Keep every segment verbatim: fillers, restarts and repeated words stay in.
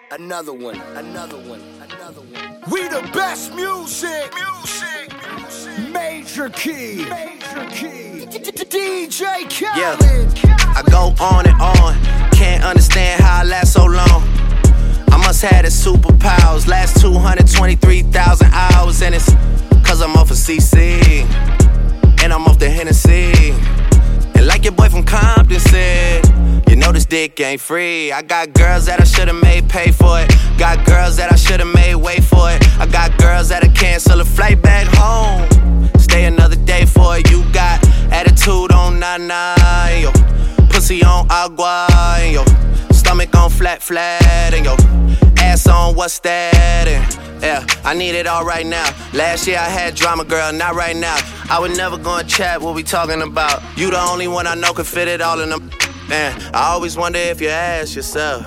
Another one, another one, another one. We the best music, music, music. Major key, major key. D J Khaled. Yeah, I go on and on. Can't understand how I last so long. I must have the superpowers. Last two hundred twenty-three thousand hours, and it's cause I'm off of C C and I'm off the Hennessy. And like your boy from Compton said, you know this dick ain't free. I got girls that I should've made pay for it. Got girls that I should've made wait for it. I got girls that'll cancel a flight back home, stay another day for it. You got attitude on nana, and yo pussy on agua, and yo stomach on flat flat, and yo ass on what's that, and yeah, I need it all right now. Last year I had drama, girl, not right now. I would never go and chat what we talking about. You the only one I know can fit it all in them. Man, I always wonder if you ask yourself,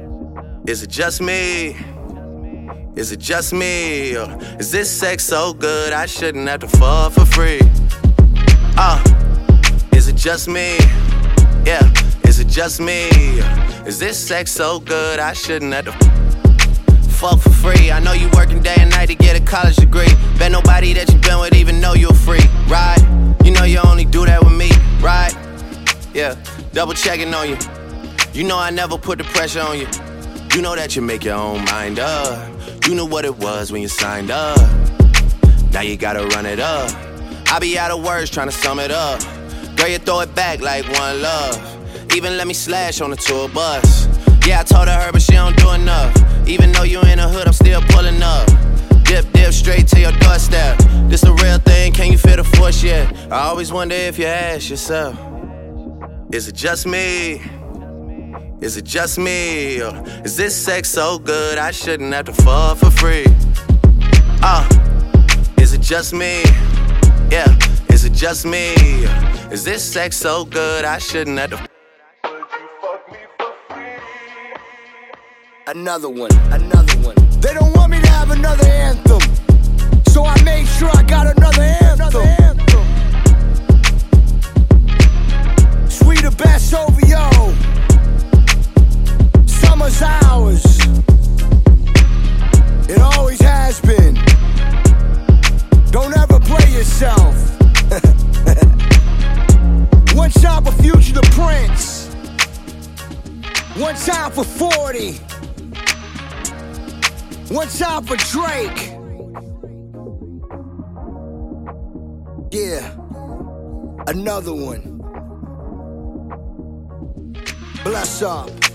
is it just me? Is it just me? Or is this sex so good I shouldn't have to fuck for free? Uh, is it just me? Yeah, is it just me? Is this sex so good I shouldn't have to fuck for free? I know you working day and night to get a college degree. Bet nobody that you been with even know you're free, right? You know you only do that with me, right? Yeah, double checking on you. You know I never put the pressure on you. You know that you make your own mind up. You knew what it was when you signed up. Now you gotta run it up. I be out of words trying to sum it up. Girl, you throw it back like one love. Even let me slash on the tour bus. Yeah, I told her, but she don't do enough. Even though you in the hood, I'm still pulling up. Dip, dip, straight to your doorstep. This a real thing, can you feel the force yet? I always wonder if you ask yourself, is it just me? Is it just me? Or is this sex so good I shouldn't have to fuck for free? Uh, is it just me? Yeah, is it just me? Or is this sex so good I shouldn't have to Another one, another one. They don't want me to have another anthem, so I made sure I got another anthem. Another anthem. Sweet the best over yo. Summer's ours. It always has been. Don't ever play yourself. One time for Future the Prince. One time for forty. One time for Drake. Yeah, another one. Bless up.